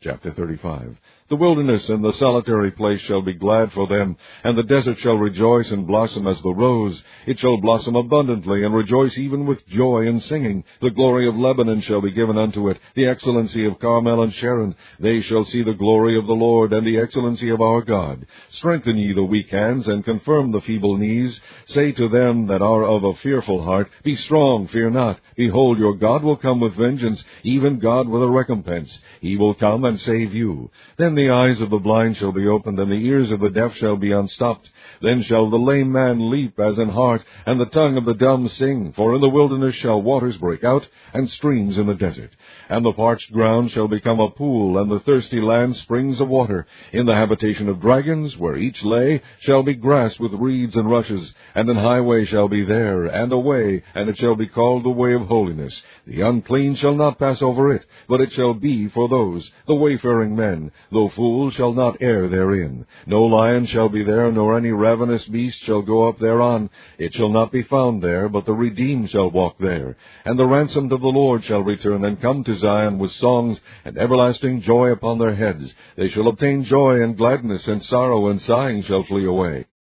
Chapter 35. The wilderness and the solitary place shall be glad for them, and the desert shall rejoice and blossom as the rose. It shall blossom abundantly, and rejoice even with joy and singing. The glory of Lebanon shall be given unto it, the excellency of Carmel and Sharon. They shall see the glory of the Lord, and the excellency of our God. Strengthen ye the weak hands, and confirm the feeble knees. Say to them that are of a fearful heart, Be strong, fear not. Behold, your God will come with vengeance, even God with a recompense. He will come and save you. Then the eyes of the blind shall be opened, and the ears of the deaf shall be unstopped. Then shall the lame man leap as an hart, and the tongue of the dumb sing. For in the wilderness shall waters break out, and streams in the desert. And the parched ground shall become a pool, and the thirsty land springs of water. In the habitation of dragons, where each lay, shall be grass with reeds and rushes, and an highway shall be there, and a way, and it shall be called the way of holiness. The unclean shall not pass over it, but it shall be for those, the wayfaring men, though fools shall not err therein. No lion shall be there, nor any ravenous beast shall go up thereon. It shall not be found there, but the redeemed shall walk there. And the ransomed of the Lord shall return, and come to Zion with songs, and everlasting joy upon their heads. They shall obtain joy and gladness, and sorrow and sighing shall flee away.